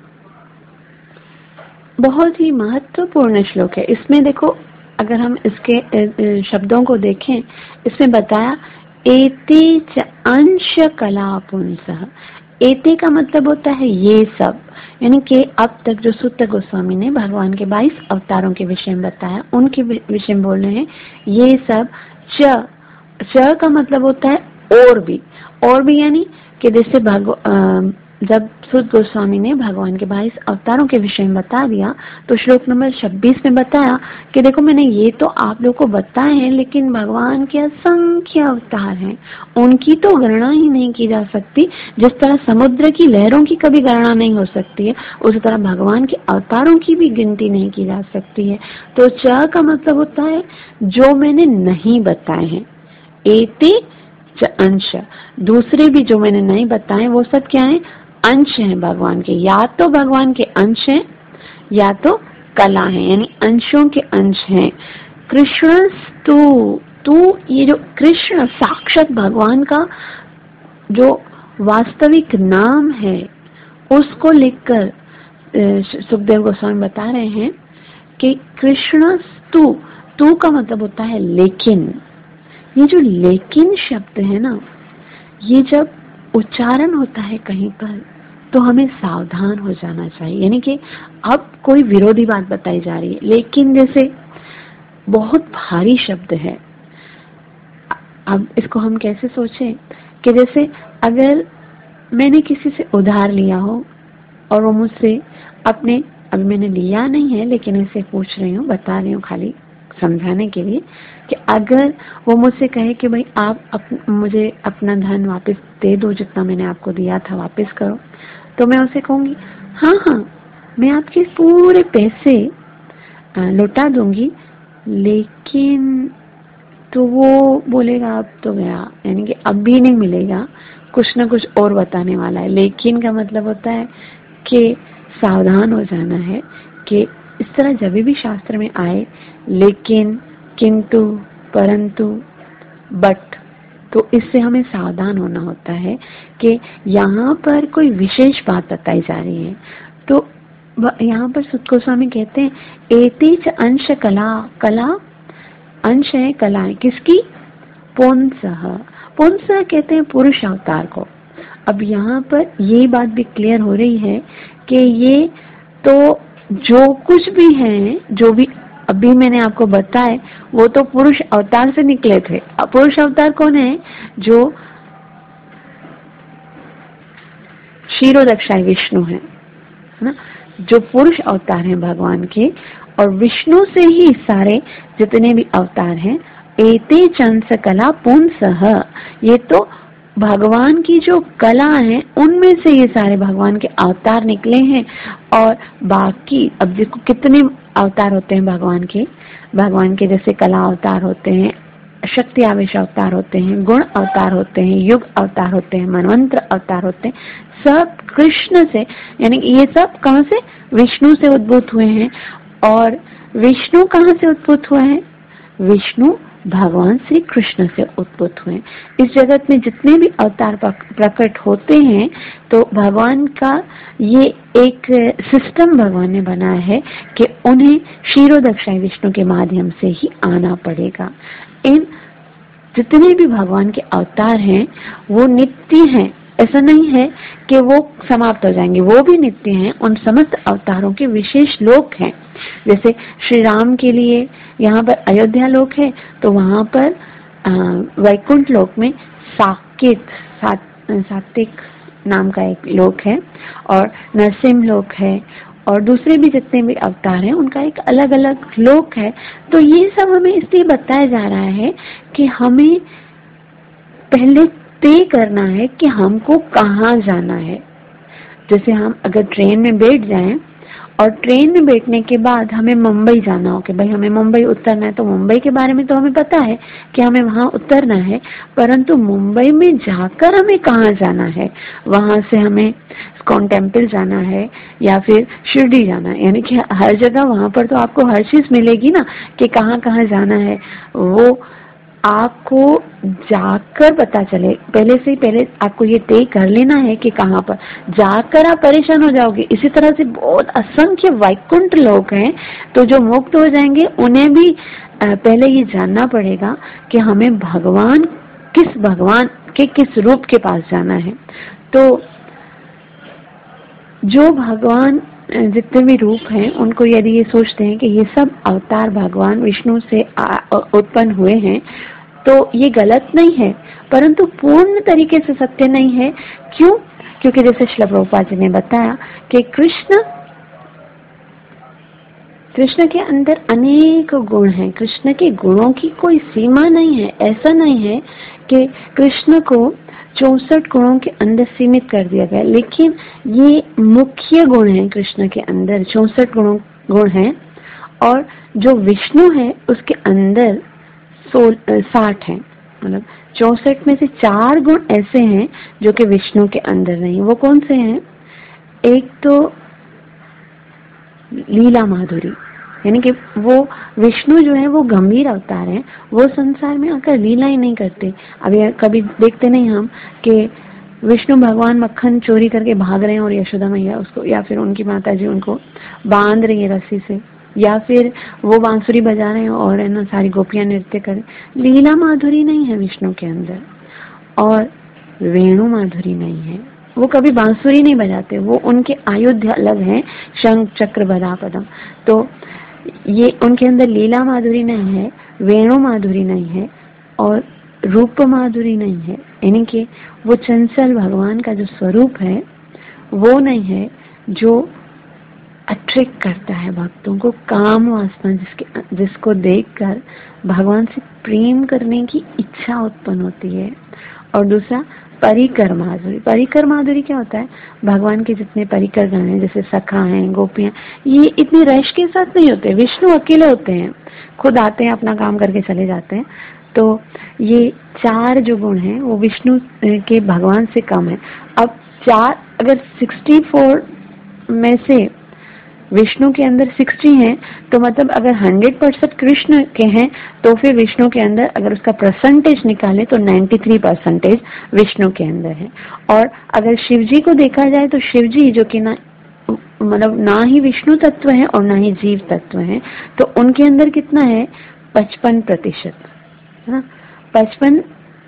बहुत ही महत्वपूर्ण श्लोक है। इसमें देखो, अगर हम इसके शब्दों को देखें, इसमें बताया एते च अंश कला पुंसः। एते का मतलब होता है ये सब, यानी कि अब तक जो सूत गोस्वामी ने भगवान के बाईस अवतारों के विषय में बताया उनके विषय में बोल रहे हैं। ये सब च च का मतलब होता है और भी, और भी यानी कि जैसे भगवान जब सूत गोस्वामी ने भगवान के बाईस अवतारों के विषय में बता दिया तो श्लोक नंबर छब्बीस में बताया कि देखो मैंने ये तो आप लोग को बताए हैं, लेकिन भगवान के असंख्य अवतार हैं, उनकी तो गणना ही नहीं की जा सकती। जिस तरह समुद्र की लहरों की कभी गणना नहीं हो सकती है, उसी तरह भगवान के अवतारों की भी गिनती नहीं की जा सकती है। तो च का मतलब होता है जो मैंने नहीं बताए हैं। एते च अंश, दूसरे भी जो मैंने नहीं बताए वो सब क्या है? अंश हैं भगवान के। या तो भगवान के अंश हैं या तो कला है, यानी अंशों के अंश हैं। कृष्ण तू तू ये जो कृष्ण साक्षात भगवान का जो वास्तविक नाम है उसको लिखकर सुखदेव गोस्वामी बता रहे हैं कि कृष्ण तू, तू का मतलब होता है लेकिन। ये जो लेकिन शब्द है ना, ये जब उच्चारण होता है कहीं पर तो हमें सावधान हो जाना चाहिए। यानी कि अब कोई विरोधी बात बताई जा रही है, लेकिन जैसे बहुत भारी शब्द है। अब इसको हम कैसे सोचें कि जैसे अगर मैंने किसी से उधार लिया हो और वो मुझसे अपने, अभी मैंने लिया नहीं है लेकिन ऐसे पूछ रही हूँ, बता रही हूँ खाली समझाने के लिए, कि अगर वो मुझसे कहे कि भाई आप अप, मुझे अपना धन वापस दे दो, जितना मैंने आपको दिया था वापस करो, तो मैं उसे कहूंगी हाँ हाँ मैं आपके पूरे पैसे लौटा दूंगी, लेकिन तो वो बोलेगा अब तो गया, यानी कि अब भी नहीं मिलेगा, कुछ ना कुछ और बताने वाला है। लेकिन का मतलब होता है कि सावधान हो जाना है कि इस तरह जब भी शास्त्र में आए लेकिन, किंतु, परंतु, बट, तो इससे हमें सावधान होना होता है कि यहाँ पर कोई विशेष बात बताई जा रही है। तो यहाँ पर सुत गोस्वामी कहते हैं एतेच अंश कला, कला अंश है, कला है किसकी? पुंसः। पुंसः कहते हैं पुरुष अवतार को। अब यहाँ पर ये बात भी क्लियर हो रही है कि ये तो जो कुछ भी है, जो भी अभी मैंने आपको बताया, वो तो पुरुष अवतार से निकले थे। पुरुष अवतार कौन है? जो क्षीरोदक्षाय विष्णु है ना, जो पुरुष अवतार हैं भगवान के, और विष्णु से ही सारे जितने भी अवतार हैं। एते चंस कला पुंसः, ये तो भगवान की जो कला है उनमें से ये सारे भगवान के अवतार निकले हैं। और बाकी अब देखो कितने अवतार होते हैं भगवान के, भगवान के जैसे कला अवतार होते हैं, शक्ति आवेश अवतार होते हैं, गुण अवतार होते हैं, युग अवतार होते हैं, मनवंतर अवतार होते हैं, सब कृष्ण से, यानी कि ये सब कहाँ से? विष्णु से उद्भूत हुए हैं। और विष्णु कहाँ से उद्भूत हुआ है? विष्णु भगवान श्री कृष्ण से उद्भूत हुए। इस जगत में जितने भी अवतार प्रकट होते हैं तो भगवान का ये एक सिस्टम भगवान ने बनाया है कि उन्हें क्षीरोदक्षाय विष्णु के माध्यम से ही आना पड़ेगा। इन जितने भी भगवान के अवतार हैं वो नित्य हैं, ऐसा नहीं है कि वो समाप्त हो जाएंगे, वो भी नित्य हैं। उन समस्त अवतारों के विशेष लोक हैं। जैसे श्री राम के लिए यहाँ पर अयोध्या लोक है, तो वहां पर वैकुंठ लोक में साकेत सात, सात्विक नाम का एक लोक है, और नरसिंह लोक है, और दूसरे भी जितने भी अवतार हैं उनका एक अलग अलग लोक है। तो ये सब हमें इसलिए बताया जा रहा है कि हमें पहले तय करना है कि हमको कहाँ जाना है। जैसे हम अगर ट्रेन में बैठ जाएं और ट्रेन में बैठने के बाद हमें मुंबई जाना हो कि भाई हमें मुंबई उतरना है, तो मुंबई के बारे में तो हमें पता है कि हमें वहां उतरना है, परंतु मुंबई में जाकर हमें कहाँ जाना है, वहां से हमें इस्कॉन टेम्पल जाना है या फिर शिरडी जाना है, यानी कि हर जगह वहां पर तो आपको हर चीज मिलेगी ना कि कहाँ कहाँ जाना है, वो आपको जाकर पता चले। पहले से ही पहले आपको ये तय कर लेना है कि कहाँ पर जाकर आप परेशान हो जाओगे। इसी तरह से बहुत असंख्य वैकुंठ लोग हैं, तो जो मुक्त हो जाएंगे उन्हें भी पहले ये जानना पड़ेगा कि हमें भगवान किस भगवान के किस रूप के पास जाना है। तो जो भगवान जितने भी रूप हैं उनको यदि ये सोचते हैं कि ये सब अवतार भगवान विष्णु से उत्पन्न हुए हैं, तो ये गलत नहीं है, परंतु पूर्ण तरीके से सत्य नहीं है। क्यों? क्योंकि जैसे श्रील प्रभुपाद जी ने बताया कि कृष्ण कृष्ण के अंदर अनेक गुण हैं, कृष्ण के गुणों की कोई सीमा नहीं है। ऐसा नहीं है कि कृष्ण को चौसठ गुणों के अंदर सीमित कर दिया गया, लेकिन ये मुख्य गुण हैं कृष्ण के अंदर, चौसठ गुणों गुण हैं, और जो विष्णु है उसके अंदर सोल साठ है, मतलब चौसठ में से चार गुण ऐसे हैं जो कि विष्णु के अंदर नहीं। वो कौन से हैं? एक तो लीला माधुरी, यानी कि वो विष्णु जो है वो गंभीर अवतार हैं, वो संसार में आकर लीला ही नहीं करते। अभी कभी देखते नहीं हम कि विष्णु भगवान मक्खन चोरी करके भाग रहे हैं और यशोदा मैया उसको या फिर उनकी माता जी उनको बांध रही है रस्सी से, या फिर वो बांसुरी बजा रहे हैं और है ना सारी गोपियां नृत्य करें। लीला माधुरी नहीं है विष्णु के अंदर, और वेणु माधुरी नहीं है। वो कभी बांसुरी नहीं बजाते, वो उनके आयुध अलग हैं, शंख चक्र गदा पद्म। तो ये उनके अंदर लीला माधुरी नहीं है, वेणु माधुरी नहीं है, और रूप माधुरी नहीं है। यानी कि वो चंचल भगवान का जो स्वरूप है वो नहीं है जो अट्रैक्ट करता है भक्तों को, काम वासना जिसके जिसको देखकर भगवान से प्रेम करने की इच्छा उत्पन्न होती है। और दूसरा परिकर माधुरी। परिकर माधुरी क्या होता है? भगवान के जितने परिकर गण हैं, जैसे सखा हैं, गोपियां, ये इतने रश के साथ नहीं होते। विष्णु अकेले होते हैं, खुद आते हैं, अपना काम करके चले जाते हैं। तो ये चार जो गुण हैं वो विष्णु के भगवान से कम है। अब चार अगर सिक्सटी फोर में से विष्णु के अंदर साठ हैं, तो मतलब अगर हंड्रेड परसेंट कृष्ण के हैं तो फिर विष्णु के अंदर अगर उसका परसेंटेज निकाले तो तिरानवे परसेंटेज विष्णु के अंदर है। और अगर शिव जी को देखा जाए तो शिव जी जो कि ना मतलब ना ही विष्णु तत्व है और ना ही जीव तत्व है, तो उनके अंदर कितना है? पचपन प्रतिशत है ना, पचपन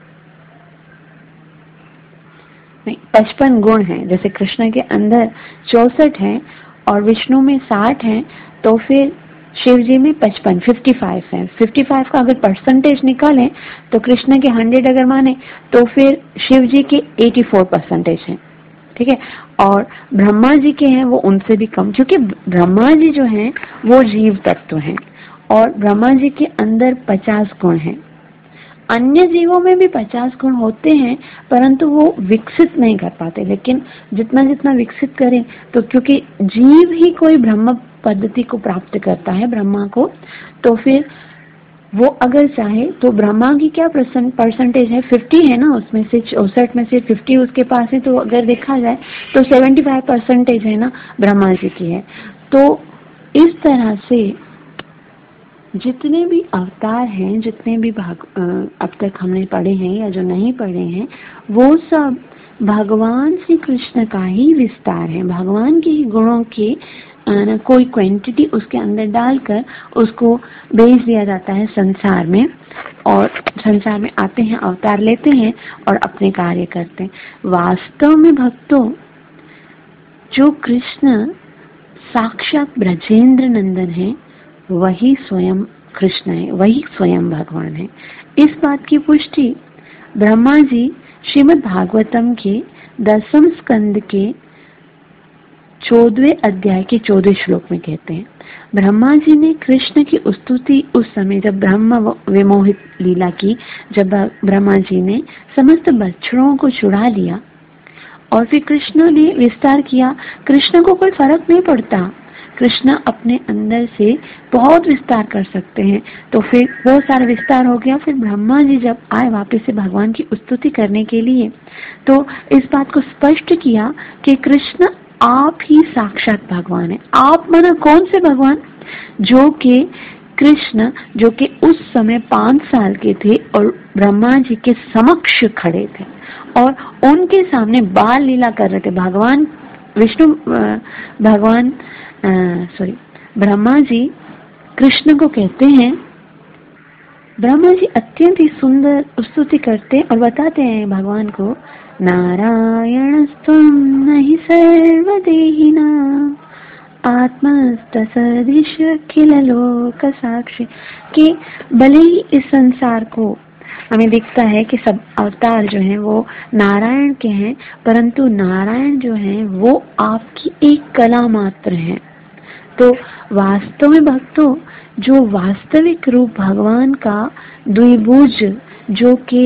नहीं पचपन गुण है। जैसे कृष्ण के अंदर चौसठ है और विष्णु में साठ है, तो फिर शिव जी में पचपन पचपन है। पचपन का अगर परसेंटेज निकालें तो कृष्ण के सौ अगर माने तो फिर शिव जी के चौरासी परसेंटेज है, ठीक है। और ब्रह्मा जी के हैं वो उनसे भी कम, क्योंकि ब्रह्मा जी जो हैं वो जीव तत्व हैं और ब्रह्मा जी के अंदर पचास गुण हैं। अन्य जीवों में भी पचास गुण होते हैं, परंतु वो विकसित नहीं कर पाते। लेकिन जितना जितना विकसित करें, तो क्योंकि जीव ही कोई ब्रह्म पद्धति को प्राप्त करता है ब्रह्मा को, तो फिर वो अगर चाहे तो ब्रह्मा की क्या परसेंटेज है? पचास है ना, उसमें से चौसठ में से पचास उसके पास है, तो अगर देखा जाए तो पचहत्तर परसेंटेज है ना ब्रह्मा जी की है। तो इस तरह से जितने भी अवतार हैं, जितने भी भाग अब तक हमने पढ़े हैं या जो नहीं पढ़े हैं, वो सब भगवान श्री कृष्ण का ही विस्तार है। भगवान के ही गुणों के न, कोई क्वांटिटी उसके अंदर डालकर उसको भेज दिया जाता है संसार में, और संसार में आते हैं, अवतार लेते हैं और अपने कार्य करते हैं। वास्तव में भक्तों, जो कृष्ण साक्षात ब्रजेंद्र नंदन है वही स्वयं कृष्ण है, वही स्वयं भगवान है। इस बात की पुष्टि ब्रह्मा जी श्रीमद् भागवतम के दसम स्कंद के चौदहवें अध्याय के चौदह श्लोक में कहते हैं। ब्रह्मा जी ने कृष्ण की स्तुति उस समय जब ब्रह्म विमोहित लीला की, जब ब्रह्मा जी ने समस्त बछड़ों को छुड़ा लिया और फिर कृष्ण ने विस्तार किया। कृष्ण को कोई फर्क नहीं पड़ता, कृष्ण अपने अंदर से बहुत विस्तार कर सकते हैं। तो फिर बहुत सारा विस्तार हो गया। फिर ब्रह्मा जी जब आए वापस से भगवान की स्तुति करने के लिए, तो इस बात को स्पष्ट किया कि कृष्ण आप ही साक्षात भगवान है। आप माना कौन से भगवान? जो कि कृष्ण जो कि उस समय पांच साल के थे और ब्रह्मा जी के समक्ष खड़े थे और उनके सामने बाल लीला कर रहे थे। भगवान विष्णु भगवान सॉरी ब्रह्मा जी कृष्ण को कहते हैं, ब्रह्मा जी अत्यंत ही सुंदर स्तुति करते और बताते हैं भगवान को, नारायणस्त्वं नहि सर्वदेहिना आत्मस्तसदृश किल लोक साक्षी, कि भले ही इस संसार को हमें दिखता है कि सब अवतार जो हैं वो नारायण के हैं, परंतु नारायण जो हैं वो आपकी एक कला मात्र है। तो वास्तव में भक्तों, जो वास्तविक रूप भगवान का द्विभुज जो कि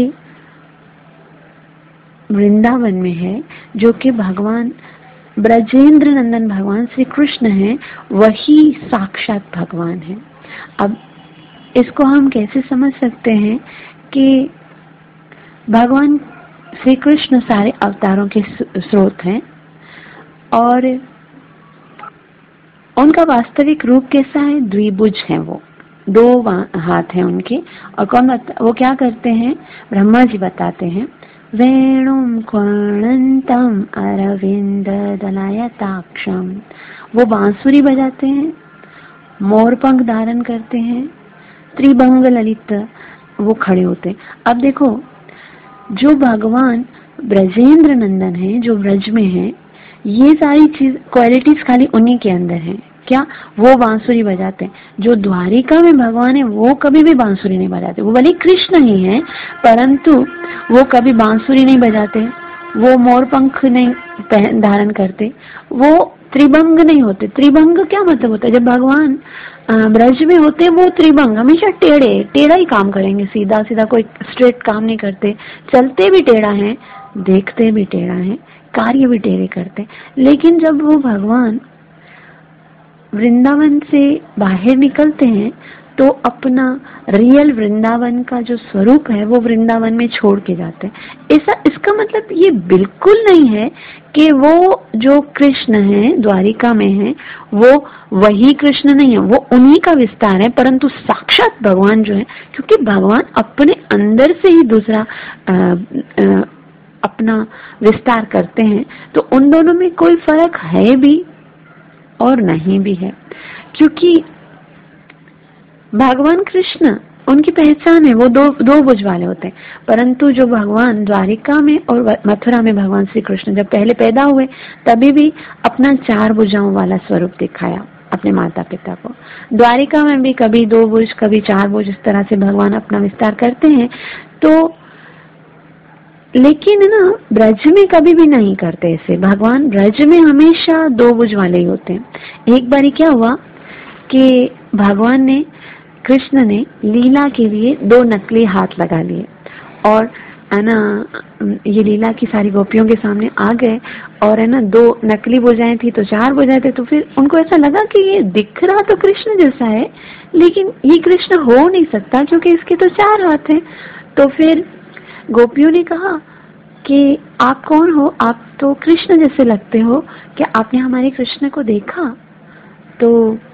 वृंदावन में है, जो कि भगवान ब्रजेंद्र नंदन भगवान श्री कृष्ण है, वही साक्षात भगवान है। अब इसको हम कैसे समझ सकते हैं कि भगवान श्री कृष्ण सारे अवतारों के स्रोत हैं और उनका वास्तविक रूप कैसा है? द्विभुज है, वो दो हाथ हैं उनके। और कौन वो क्या करते हैं? ब्रह्मा जी बताते हैं, वेणुम क्वणंतम अरविंद दलायताक्षम, वो बांसुरी बजाते हैं, मोरपंख धारण करते हैं, त्रिभंग ललित वो खड़े होते हैं। अब देखो, जो भगवान ब्रजेंद्र नंदन है, जो ब्रज में है, ये सारी चीज क्वालिटीज खाली उन्हीं के अंदर है। क्या? वो बांसुरी बजाते हैं। जो द्वारिका में भगवान है वो कभी भी बांसुरी नहीं बजाते। वो भले कृष्ण ही है, परंतु वो कभी बांसुरी नहीं बजाते, वो मोरपंख नहीं धारण करते, वो त्रिभंग नहीं होते। त्रिभंग क्या मतलब होता है? जब भगवान ब्रज में होते हैं वो त्रिभंग हमेशा टेढ़े टेढ़ा ही काम करेंगे, सीधा सीधा कोई स्ट्रेट काम नहीं करते, चलते भी टेढ़ा है, देखते भी टेढ़ा है, कार्य भी टेढ़े करते। लेकिन जब वो भगवान वृंदावन से बाहर निकलते हैं तो अपना रियल वृंदावन का जो स्वरूप है वो वृंदावन में छोड़ के जाते हैं। ऐसा इसका मतलब ये बिल्कुल नहीं है कि वो जो कृष्ण है द्वारिका में है वो वही कृष्ण नहीं है, वो उन्हीं का विस्तार है, परंतु साक्षात भगवान जो है, क्योंकि भगवान अपने अंदर से ही दूसरा आ, आ, अपना विस्तार करते हैं, तो उन दोनों में कोई फर्क है भी और नहीं भी है। क्योंकि भगवान कृष्ण उनकी पहचान है, वो दो दो भुज वाले होते हैं, परंतु जो भगवान द्वारिका में और मथुरा में भगवान श्री कृष्ण जब पहले पैदा हुए तभी भी अपना चार भुजाओं वाला स्वरूप दिखाया अपने माता पिता को। द्वारिका में भी कभी दो भुज कभी चार भुज इस तरह से भगवान अपना विस्तार करते हैं। तो लेकिन ना ब्रज में कभी भी नहीं करते ऐसे। भगवान ब्रज में हमेशा दो भुज वाले ही होते हैं। एक बारी क्या हुआ कि भगवान ने कृष्ण ने लीला के लिए दो नकली हाथ लगा लिए और है ना ये लीला की सारी गोपियों के सामने आ गए और है ना दो नकली भुजाएं थी तो चार भुजाएं थे। तो फिर उनको ऐसा लगा कि ये दिख रहा तो कृष्ण जैसा है लेकिन ये कृष्ण हो नहीं सकता क्योंकि इसके तो चार हाथ हैं। तो फिर गोपियों ने कहा कि आप कौन हो? आप तो कृष्ण जैसे लगते हो, क्या आपने हमारे कृष्ण को देखा? तो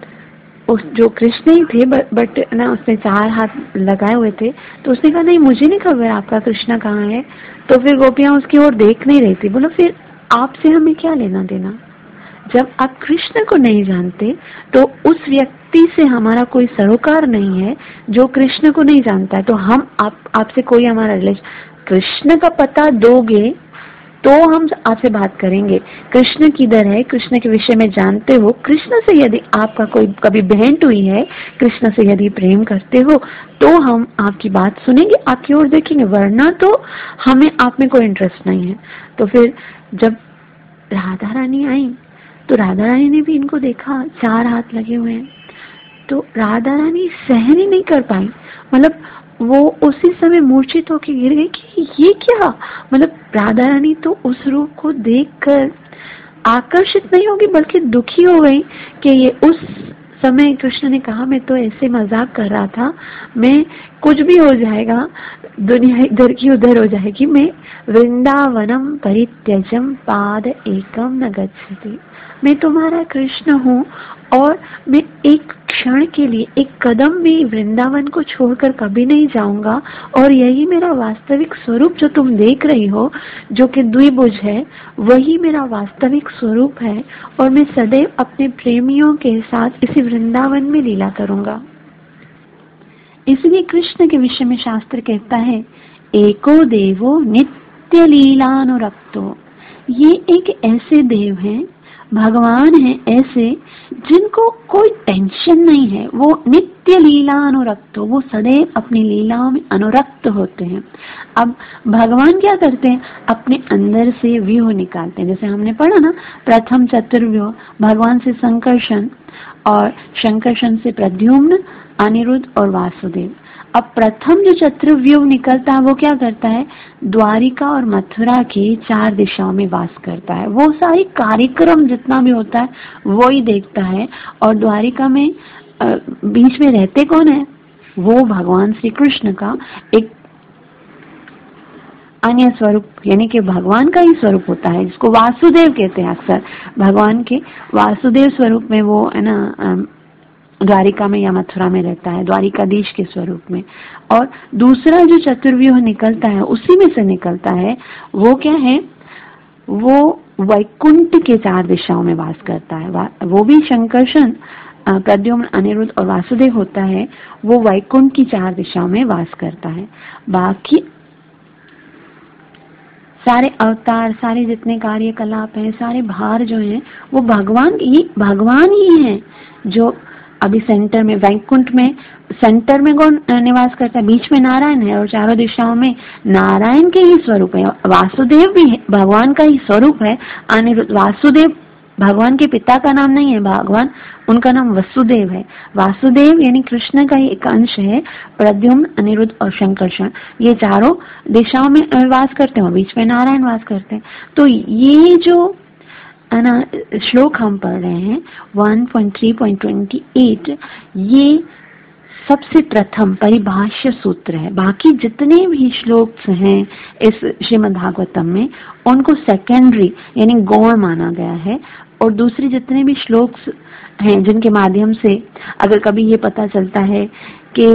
उस जो कृष्ण ही थे बट ना उसने चार हाथ लगाए हुए थे, तो उसने कहा नहीं मुझे नहीं खबर आपका कृष्ण कहाँ है। तो फिर गोपियां उसकी ओर देख नहीं रही थी। बोलो फिर आपसे हमें क्या लेना देना? जब आप कृष्ण को नहीं जानते तो उस व्यक्ति से हमारा कोई सरोकार नहीं है जो कृष्ण को नहीं जानता है। तो हम आप आपसे कोई हमारा रिलेशन, कृष्ण का पता दोगे तो हम आपसे बात करेंगे। कृष्ण किधर है, कृष्ण के विषय में जानते हो, कृष्ण से यदि आपका कोई कभी भेंट हुई है, कृष्ण से यदि प्रेम करते हो तो हम आपकी बात सुनेंगे, आपकी ओर देखेंगे, वरना तो हमें आप में कोई इंटरेस्ट नहीं है। तो फिर जब राधा रानी आई तो राधा रानी ने भी इनको देखा चार हाथ लगे हुए हैं, तो राधा रानी सहन ही नहीं कर पाई। मतलब वो उसी समय मूर्छित होकर गिर गई कि ये क्या? मतलब राधा रानी तो उस रूप को देखकर आकर्षित नहीं होगी बल्कि दुखी हो गई कि ये उस समय कृष्ण ने कहा मैं तो ऐसे मजाक कर रहा था, मैं कुछ भी हो जाएगा, दुनिया इधर की उधर हो जाएगी, मैं वृंदावनम परित्यजम पाद एकम न गच्छति, मैं तुम्हारा कृष्ण हूँ और मैं एक क्षण के लिए एक कदम भी वृंदावन को छोड़कर कभी नहीं जाऊंगा और यही मेरा वास्तविक स्वरूप जो तुम देख रही हो जो कि द्विभुज है वही मेरा वास्तविक स्वरूप है और मैं सदैव अपने प्रेमियों के साथ इसी वृंदावन में लीला करूंगा। इसलिए कृष्ण के विषय में शास्त्र कहता है एको देवो नित्य लीलानुरक्तो, ये एक ऐसे देव हैं, भगवान है ऐसे जिनको कोई टेंशन नहीं है, वो नित्य लीला अनुरक्त हो, वो सदैव अपनी लीलाओं में अनुरक्त होते हैं। अब भगवान क्या करते हैं? अपने अंदर से व्यूह निकालते हैं। जैसे हमने पढ़ा ना प्रथम चतुर्व्यूह, भगवान से संकर्षण और संकर्षण से प्रद्युम्न, अनिरुद्ध और वासुदेव। अब प्रथम जो चतुर्व्यूह निकलता है वो क्या करता है? द्वारिका और मथुरा की चार दिशाओं में वास करता है। वो सारी कार्यक्रम जितना भी होता है वो ही देखता है। और द्वारिका में बीच में रहते कौन है? वो भगवान श्री कृष्ण का एक अन्य स्वरूप, यानी कि भगवान का ही स्वरूप होता है जिसको वासुदेव कहते हैं। अक्सर भगवान के वासुदेव स्वरूप में वो है ना द्वारिका में या मथुरा में रहता है, द्वारिकाधीश के स्वरूप में। और दूसरा जो चतुर्व्यूह निकलता है उसी में से निकलता है, वो क्या है, वो वैकुंठ के चार दिशाओं में वास करता है। वो भी शंकरषण, प्रद्युम्न, अनिरुद्ध और वासुदेव होता है, वो वैकुंठ की चार दिशाओं में वास करता है। बाकी सारे अवतार, सारे जितने कार्यकलाप हैं, सारे भार जो हैं, वो भगवान ही भगवान ही हैं। जो अभी सेंटर में, वैकुंठ में सेंटर में कौन निवास करता है, बीच में नारायण है और चारों दिशाओं में नारायण के ही स्वरूप है। वासुदेव भी भगवान का ही स्वरूप है। अनिरुद्ध, वासुदेव भगवान के पिता का नाम नहीं है, भगवान उनका नाम वसुदेव है। वासुदेव यानी कृष्ण का ही एक अंश है। प्रद्युम्न, अनिरुद्ध और शंकरषण ये चारों दिशाओं में वास करते हैं, बीच में नारायण वास करते हैं। तो ये जो ना श्लोक हम पढ़ रहे हैं one point three point twenty eight, ये सबसे प्रथम परिभाष्य सूत्र है। बाकी जितने भी श्लोक हैं इस श्रीमद् भागवतम में, उनको सेकेंडरी यानी गौण माना गया है। और दूसरे जितने भी श्लोक हैं जिनके माध्यम से अगर कभी ये पता चलता है कि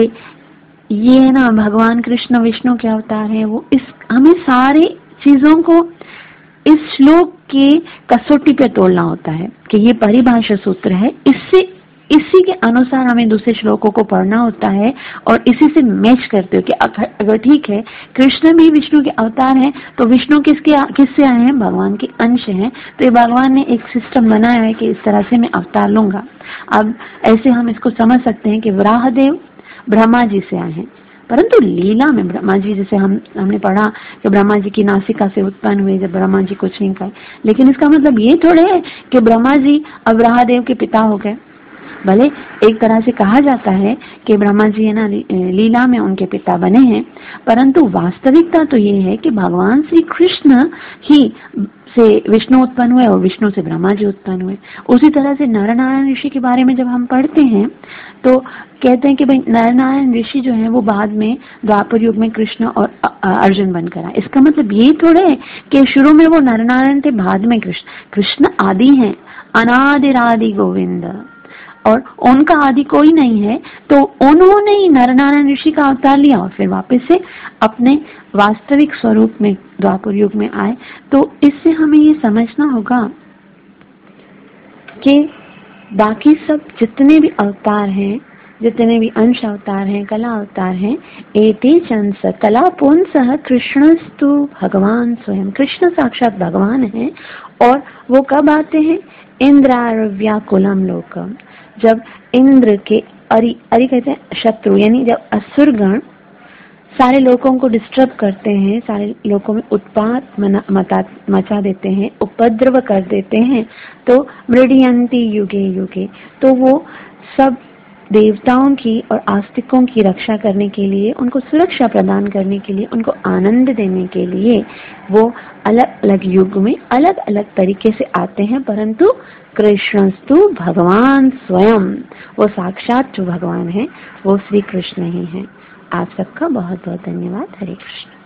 ये ना भगवान कृष्ण विष्णु के अवतार हैं, वो इस हमें सारे चीजों को इस श्लोक के कसौटी पे तोड़ना होता है कि ये परिभाषा सूत्र है, इससे इसी के अनुसार हमें दूसरे श्लोकों को पढ़ना होता है और इसी से मैच करते हो कि अगर ठीक है कृष्ण भी विष्णु के अवतार हैं, तो विष्णु किसके किससे आए हैं, भगवान के अंश हैं। तो ये भगवान ने एक सिस्टम बनाया है कि इस तरह से मैं अवतार लूंगा। अब ऐसे हम इसको समझ सकते हैं कि वराहदेव ब्रह्मा जी से आए हैं, परंतु लीला में ब्रह्मा जी, जैसे हम हमने पढ़ा कि ब्रह्मा जी की नासिका से उत्पन्न हुए जब ब्रह्मा जी कुछ नहीं खाए, लेकिन इसका मतलब ये थोड़े है कि ब्रह्मा जी अब वराहदेव के पिता हो गए। भले एक तरह से कहा जाता है कि ब्रह्मा जी है ना लीला में उनके पिता बने हैं, परंतु वास्तविकता तो ये है कि भगवान श्री कृष्ण ही से विष्णु उत्पन्न हुए और विष्णु से ब्रह्मा जी उत्पन्न हुए। उसी तरह से नरनारायण ऋषि के बारे में जब हम पढ़ते हैं तो कहते हैं कि भाई नरनारायण ऋषि जो है वो बाद में द्वापर युग में कृष्ण और अर्जुन बनकर आए। इसका मतलब ये थोड़े है कि शुरू में वो नरनारायण थे, बाद में कृष्ण। कृष्ण आदि हैं, अनादिरादि गोविंद, और उनका आदि कोई नहीं है। तो उन्होंने ही नरनारायण ऋषि का अवतार लिया और फिर वापस से अपने वास्तविक स्वरूप में द्वापर युग में आए। तो इससे हमें ये समझना होगा कि बाकी सब जितने भी अवतार हैं, जितने भी अंश अवतार हैं, कला अवतार हैं, एते चंस कला पुंसः कृष्णस्तु भगवान स्वयं। कृष्ण साक्षात भगवान है। और वो कब आते हैं, इंद्राव्याकुलम लोकम, जब इंद्र के अरि अरि कहते हैं शत्रु, यानी जब असुरगण सारे लोगों को डिस्टर्ब करते हैं, सारे लोगों में उत्पात मचा देते हैं, उपद्रव कर देते हैं, तो मृडयन्ति युगे युगे, तो वो सब देवताओं की और आस्तिकों की रक्षा करने के लिए, उनको सुरक्षा प्रदान करने के लिए, उनको आनंद देने के लिए वो अलग अलग युग में अलग अलग तरीके से आते हैं। परंतु कृष्णस्तु भगवान स्वयं, वो साक्षात जो भगवान है वो श्री कृष्ण ही है। आप सबका बहुत बहुत धन्यवाद। हरे कृष्ण।